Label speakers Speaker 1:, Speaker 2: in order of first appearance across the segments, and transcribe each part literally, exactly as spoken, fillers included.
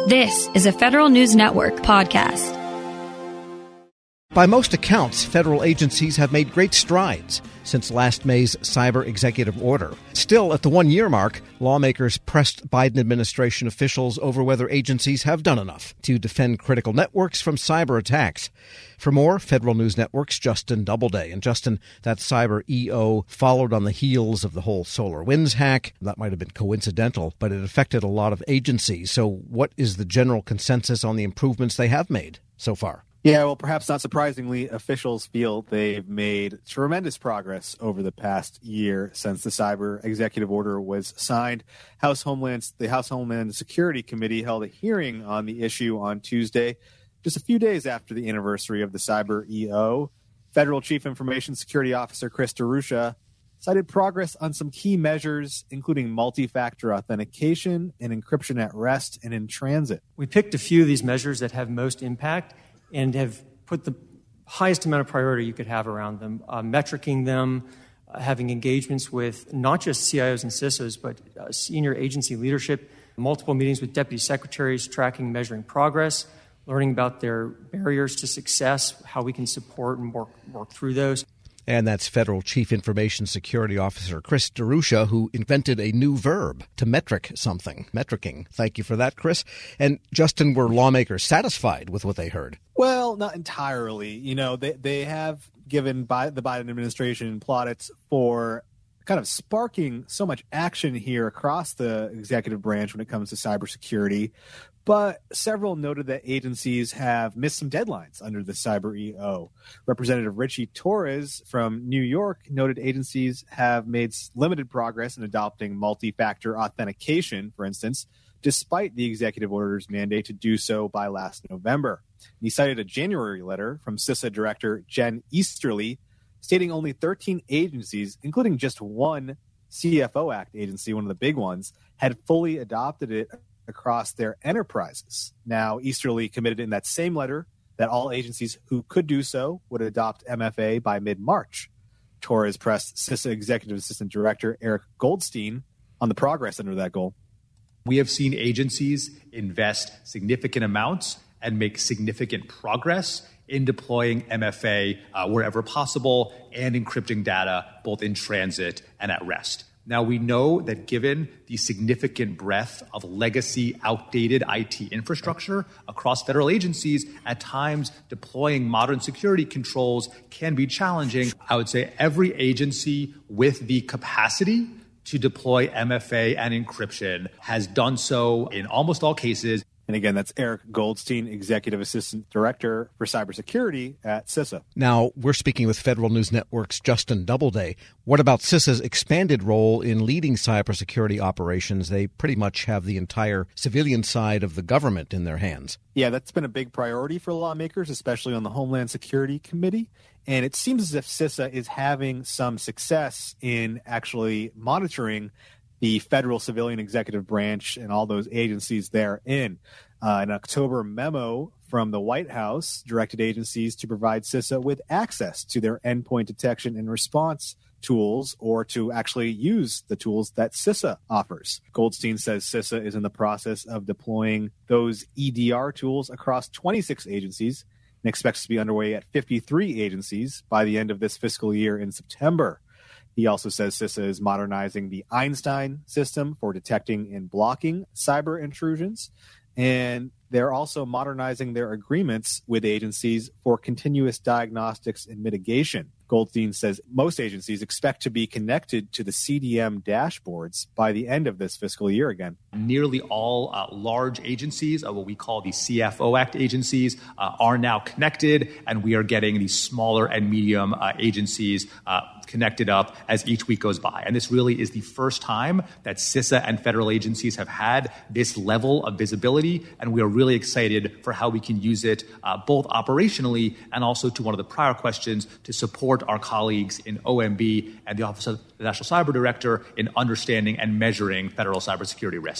Speaker 1: This is a Federal News Network podcast.
Speaker 2: By most accounts, federal agencies have made great strides since last May's cyber executive order. Still, at the one-year mark, lawmakers pressed Biden administration officials over whether agencies have done enough to defend critical networks from cyber attacks. For more, Federal News Network's Justin Doubleday. And Justin, that cyber E O followed on the heels of the whole SolarWinds hack. That might have been coincidental, but it affected a lot of agencies. So what is the general consensus on the improvements they have made so far?
Speaker 3: Yeah, well, perhaps not surprisingly, officials feel they've made tremendous progress over the past year since the cyber executive order was signed. House Homeland, the House Homeland Security Committee held a hearing on the issue on Tuesday, just a few days after the anniversary of the cyber E O. Federal Chief Information Security Officer Chris DeRusha cited progress on some key measures, including multi-factor authentication and encryption at rest and in transit.
Speaker 4: We picked a few of these measures that have most impact and have put the highest amount of priority you could have around them, uh, metricing them, uh, having engagements with not just C I Os and C I S Os, but uh, senior agency leadership, multiple meetings with deputy secretaries, tracking, measuring progress, learning about their barriers to success, how we can support and work, work through those.
Speaker 2: And that's Federal Chief Information Security Officer Chris DeRusha, who invented a new verb to metric something, metricing. Thank you for that, Chris. And Justin, were lawmakers satisfied with what they heard?
Speaker 3: Well, not entirely. You know, they, they have given by the Biden administration plaudits for kind of sparking so much action here across the executive branch when it comes to cybersecurity. But several noted that agencies have missed some deadlines under the cyber E O. Representative Richie Torres from New York noted agencies have made limited progress in adopting multi-factor authentication, for instance, despite the executive order's mandate to do so by last November. He cited a January letter from CISA Director Jen Easterly stating only thirteen agencies, including just one C F O Act agency, one of the big ones, had fully adopted it across their enterprises. Now, Easterly committed in that same letter that all agencies who could do so would adopt M F A by mid-March. Torres pressed CISA Executive Assistant Director Eric Goldstein on the progress under that goal.
Speaker 5: We have seen agencies invest significant amounts and make significant progress in deploying M F A uh, wherever possible and encrypting data both in transit and at rest. Now, we know that given the significant breadth of legacy, outdated I T infrastructure across federal agencies, at times deploying modern security controls can be challenging. I would say every agency with the capacity to deploy M F A and encryption has done so in almost all cases.
Speaker 3: And again, that's Eric Goldstein, Executive Assistant Director for Cybersecurity at CISA.
Speaker 2: Now, we're speaking with Federal News Network's Justin Doubleday. What about CISA's expanded role in leading cybersecurity operations? They pretty much have the entire civilian side of the government in their hands.
Speaker 3: Yeah, that's been a big priority for lawmakers, especially on the Homeland Security Committee. And it seems as if CISA is having some success in actually monitoring the federal civilian executive branch and all those agencies therein. Uh, an October memo from the White House directed agencies to provide CISA with access to their endpoint detection and response tools, or to actually use the tools that CISA offers. Goldstein says CISA is in the process of deploying those E D R tools across twenty-six agencies and expects to be underway at fifty-three agencies by the end of this fiscal year in September. He also says CISA is modernizing the Einstein system for detecting and blocking cyber intrusions. And they're also modernizing their agreements with agencies for continuous diagnostics and mitigation. Goldstein says most agencies expect to be connected to the C D M dashboards by the end of this fiscal year again.
Speaker 5: Nearly all uh, large agencies, uh, what we call the C F O Act agencies, uh, are now connected, and we are getting these smaller and medium uh, agencies uh, connected up as each week goes by. And this really is the first time that CISA and federal agencies have had this level of visibility, and we are really excited for how we can use it uh, both operationally and also, to one of the prior questions, to support our colleagues in O M B and the Office of the National Cyber Director in understanding and measuring federal cybersecurity risks.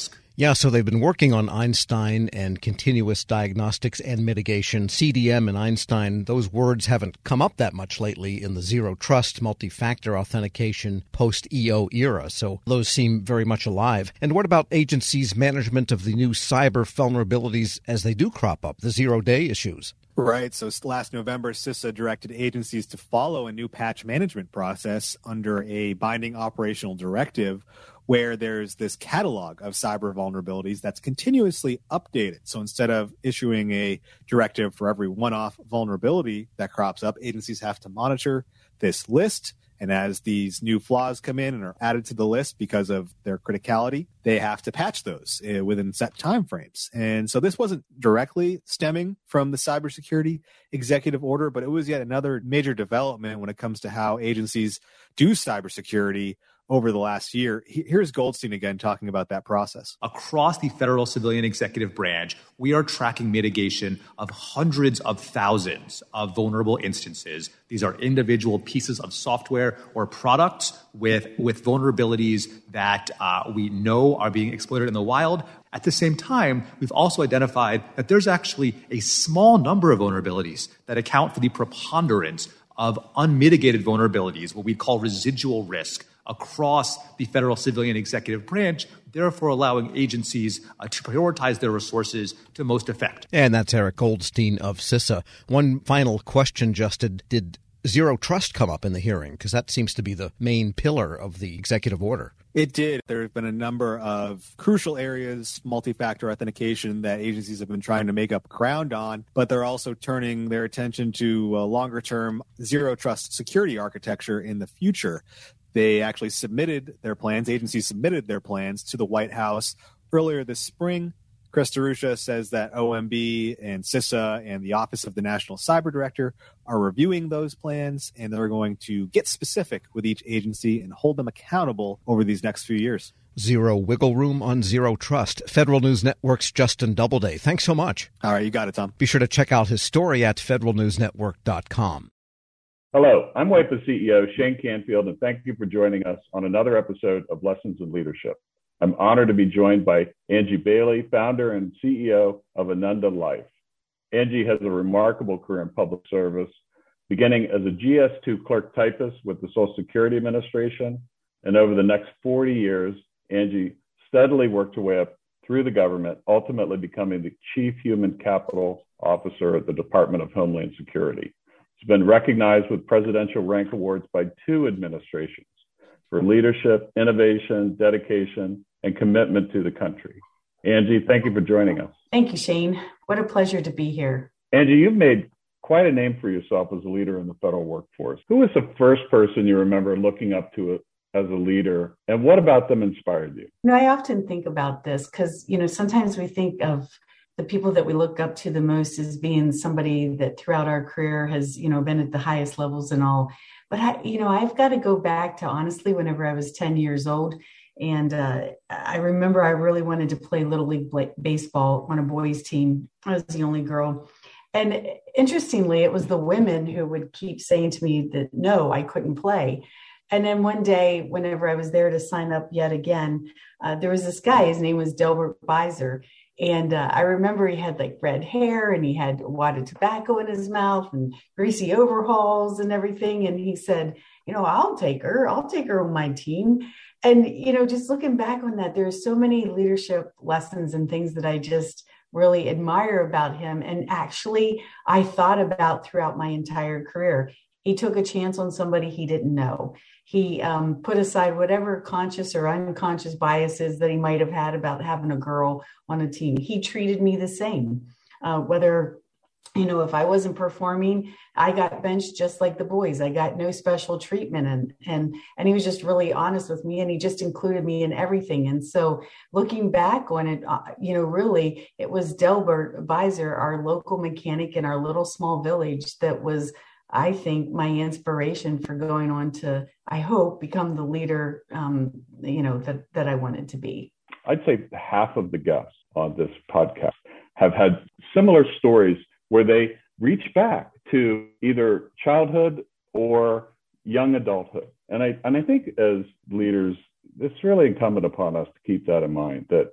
Speaker 5: risk.
Speaker 2: Yeah, so they've been working on Einstein and continuous diagnostics and mitigation. C D M and Einstein, those words haven't come up that much lately in the zero trust, multi-factor authentication, post-E O era. So those seem very much alive. And what about agencies' management of the new cyber vulnerabilities as they do crop up, the zero-day issues?
Speaker 3: Right. So last November, CISA directed agencies to follow a new patch management process under a binding operational directive where there's this catalog of cyber vulnerabilities that's continuously updated. So instead of issuing a directive for every one-off vulnerability that crops up, agencies have to monitor this list. And as these new flaws come in and are added to the list because of their criticality, they have to patch those uh, within set timeframes. And so this wasn't directly stemming from the cybersecurity executive order, but it was yet another major development when it comes to how agencies do cybersecurity over the last year. Here's Goldstein again talking about that process.
Speaker 5: Across the federal civilian executive branch, we are tracking mitigation of hundreds of thousands of vulnerable instances. These are individual pieces of software or products with, with vulnerabilities that uh, we know are being exploited in the wild. At the same time, we've also identified that there's actually a small number of vulnerabilities that account for the preponderance of unmitigated vulnerabilities, what we call residual risk, across the federal civilian executive branch, therefore allowing agencies uh, to prioritize their resources to most effect.
Speaker 2: And that's Eric Goldstein of CISA. One final question, Justin. Did zero trust come up in the hearing? Because that seems to be the main pillar of the executive order.
Speaker 3: It did. There have been a number of crucial areas, multi-factor authentication, that agencies have been trying to make up ground on, but they're also turning their attention to a longer-term zero trust security architecture in the future. They actually submitted their plans, agencies submitted their plans to the White House earlier this spring. Chris DeRusha says that O M B and CISA and the Office of the National Cyber Director are reviewing those plans, and they're going to get specific with each agency and hold them accountable over these next few years.
Speaker 2: Zero wiggle room on zero trust. Federal News Network's Justin Doubleday. Thanks so much.
Speaker 3: All right, you got it, Tom.
Speaker 2: Be sure to check out his story at federal news network dot com.
Speaker 6: Hello, I'm W I P A C E O Shane Canfield, and thank you for joining us on another episode of Lessons in Leadership. I'm honored to be joined by Angie Bailey, founder and C E O of Ananda Life. Angie has a remarkable career in public service, beginning as a G S two clerk typist with the Social Security Administration, and over the next forty years, Angie steadily worked her way up through the government, ultimately becoming the Chief Human Capital Officer at the Department of Homeland Security. She's been recognized with presidential rank awards by two administrations for leadership, innovation, dedication, and commitment to the country. Angie, thank you for joining us.
Speaker 7: Thank you, Shane. What a pleasure to be here.
Speaker 6: Angie, you've made quite a name for yourself as a leader in the federal workforce. Who was the first person you remember looking up to as a leader, and what about them inspired you?
Speaker 7: You know, I often think about this because, you know, sometimes we think of the people that we look up to the most as being somebody that throughout our career has, you know, been at the highest levels and all. But, I, you know, I've got to go back to, honestly, whenever I was ten years old. And uh, I remember I really wanted to play Little League baseball on a boys' team. I was the only girl. And interestingly, it was the women who would keep saying to me that, no, I couldn't play. And then one day, whenever I was there to sign up yet again, uh, there was this guy, his name was Delbert Beiser. And uh, I remember he had like red hair and he had a wad of tobacco in his mouth and greasy overalls and everything. And he said, you know, I'll take her. I'll take her on my team. And, you know, just looking back on that, there's so many leadership lessons and things that I just really admire about him. And actually, I thought about throughout my entire career. He took a chance on somebody he didn't know. He um, put aside whatever conscious or unconscious biases that he might have had about having a girl on a team. He treated me the same. Uh, whether, you know, if I wasn't performing, I got benched just like the boys. I got no special treatment. And, and, and he was just really honest with me, and he just included me in everything. And so looking back on it, uh, you know, really, it was Delbert Beiser, our local mechanic in our little small village, that was, I think, my inspiration for going on to, I hope, become the leader, um, you know, that, that I wanted to be.
Speaker 6: I'd say half of the guests on this podcast have had similar stories where they reach back to either childhood or young adulthood. And I, and I think as leaders, it's really incumbent upon us to keep that in mind, that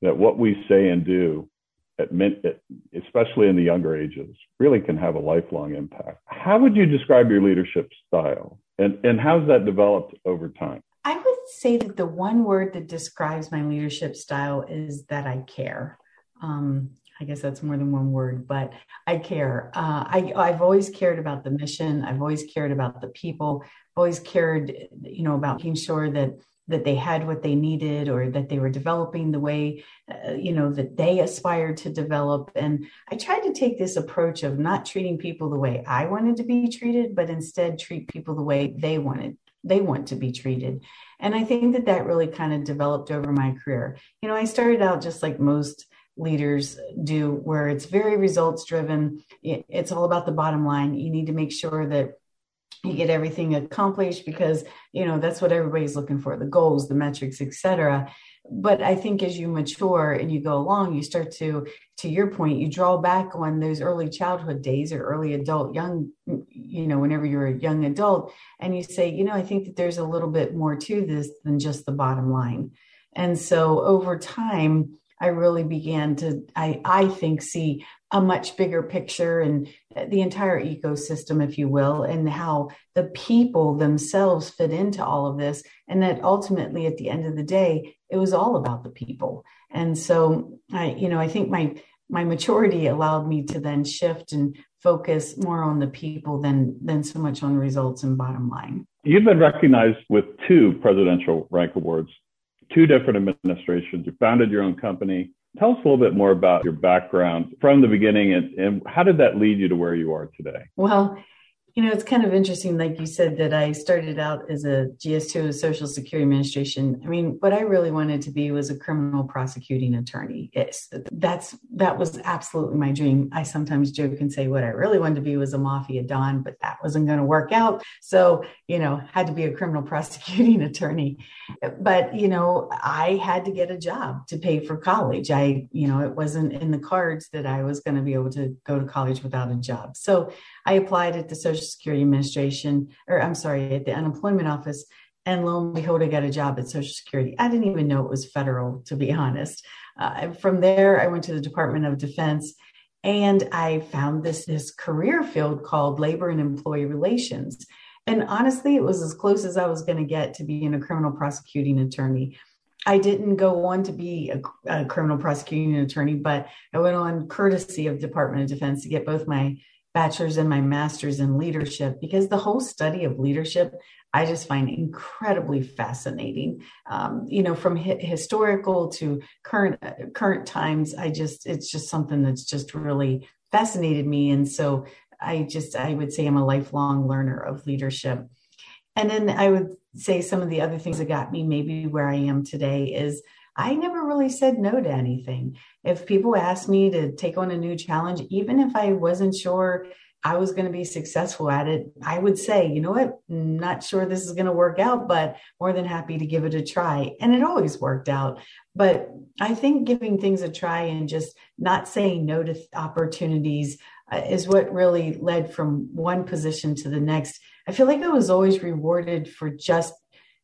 Speaker 6: that what we say and do, at min- especially in the younger ages, really can have a lifelong impact. How would you describe your leadership style, and, and how's that developed over time?
Speaker 7: I would say that the one word that describes my leadership style is that I care. Um, I guess that's more than one word, but I care. Uh, I, I've always cared about the mission. I've always cared about the people. I've always cared, you know, about making sure that that they had what they needed, or that they were developing the way, uh, you know, that they aspired to develop. And I tried to take this approach of not treating people the way I wanted to be treated, but instead treat people the way they wanted, they want to be treated. And I think that that really kind of developed over my career. You know, I started out just like most leaders do, where it's very results driven. It's all about the bottom line. You need to make sure that you get everything accomplished because, you know, that's what everybody's looking for, the goals, the metrics, et cetera. But I think as you mature and you go along, you start to, to your point, you draw back on those early childhood days or early adult, young, you know, whenever you're a young adult, and you say, you know, I think that there's a little bit more to this than just the bottom line. And so over time, I really began to, I, I think, see a much bigger picture and the entire ecosystem, if you will, and how the people themselves fit into all of this. And that ultimately, at the end of the day, it was all about the people. And so, I, you know, I think my my maturity allowed me to then shift and focus more on the people than than so much on results and bottom line.
Speaker 6: You've been recognized with two presidential rank awards, two different administrations. You founded your own company. Tell us a little bit more about your background from the beginning, and, and how did that lead you to where you are today?
Speaker 7: Well, you know, it's kind of interesting, like you said, that I started out as a G S two, Social Security Administration. I mean, what I really wanted to be was a criminal prosecuting attorney. It's, that's that was absolutely my dream. I sometimes joke and say what I really wanted to be was a mafia don, but that wasn't going to work out. So, you know, had to be a criminal prosecuting attorney. But, you know, I had to get a job to pay for college. I, you know, it wasn't in the cards that I was going to be able to go to college without a job. So I applied at the Social Security Administration, or I'm sorry, at the unemployment office. And lo and behold, I got a job at Social Security. I didn't even know it was federal, to be honest. Uh, from there, I went to the Department of Defense, and I found this, this career field called Labor and Employee Relations. And honestly, it was as close as I was going to get to being a criminal prosecuting attorney. I didn't go on to be a, a criminal prosecuting attorney, but I went on courtesy of Department of Defense to get both my bachelor's and my master's in leadership, because the whole study of leadership, I just find incredibly fascinating. Um, you know, from hi- historical to current, uh, current times, I just, it's just something that's just really fascinated me. And so I just, I would say I'm a lifelong learner of leadership. And then I would say some of the other things that got me maybe where I am today is I never really said no to anything. If people asked me to take on a new challenge, even if I wasn't sure I was going to be successful at it, I would say, you know what, I'm not sure this is going to work out, but more than happy to give it a try. And it always worked out. But I think giving things a try and just not saying no to opportunities uh, is what really led from one position to the next. I feel like I was always rewarded for just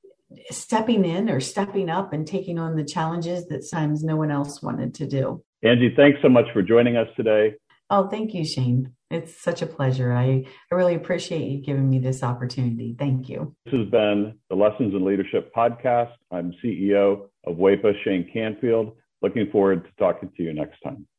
Speaker 7: stepping in or stepping up and taking on the challenges that sometimes no one else wanted to do.
Speaker 6: Angie, thanks so much for joining us today.
Speaker 7: Oh, thank you, Shane. It's such a pleasure. I, I really appreciate you giving me this opportunity. Thank you.
Speaker 6: This has been the Lessons in Leadership podcast. I'm C E O of W E P A, Shane Canfield. Looking forward to talking to you next time.